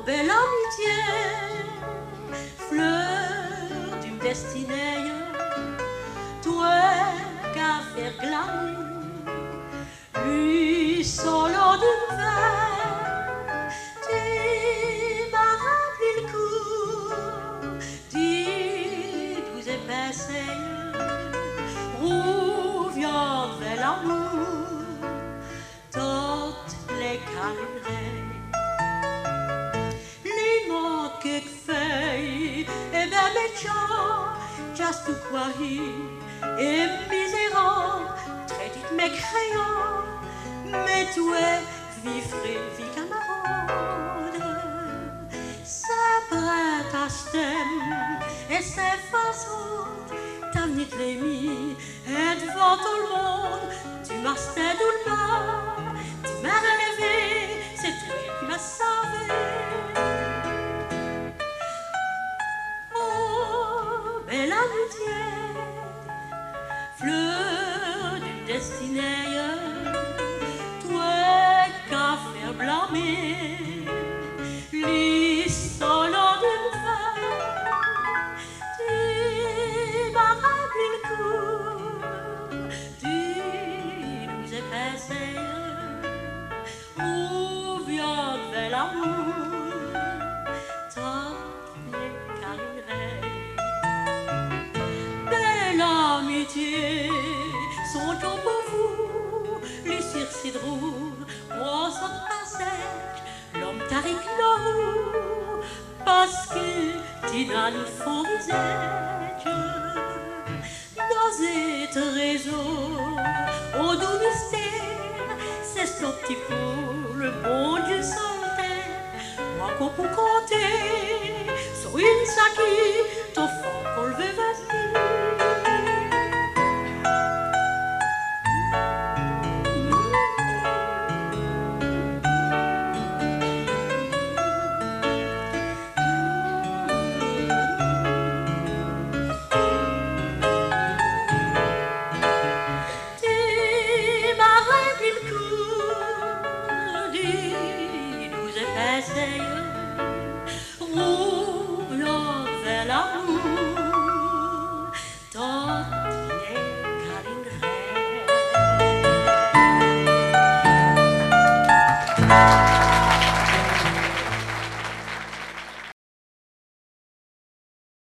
belle amitié, fleur d'une destinée, toi qu'à faire glaner, lui solo d'une veille, tu m'as rappelé le coup, dit vous épaissez, où viendrait l'amour, toutes les calibrer. Que feuille et bien méchant, just to quoi et misérant, très vite mes crayons, mais tout est vivre vie camarade. C'est prêt à stem et c'est façon, t'as mis les mis et devant tout le monde, tu m'as sté tout le monde, tu m'as relevé, c'est toi qui m'as sauvé. Belle amitié, fleur d'une destinée, toi qu'à faire blâmer, lis solo d'une feuille, tu m'as rappelé le coup, tu nous épaissais, où viendrait l'amour. Sont tout pour vous, les cirques drôles, moi ça pas sec, l'homme tarik l'eau, parce que tu n'as le faux visage. Dans ce réseau, au doux mystère, c'est son petit pot, le bon Dieu solitaire, moi qu'on peut compter, sur une saquille.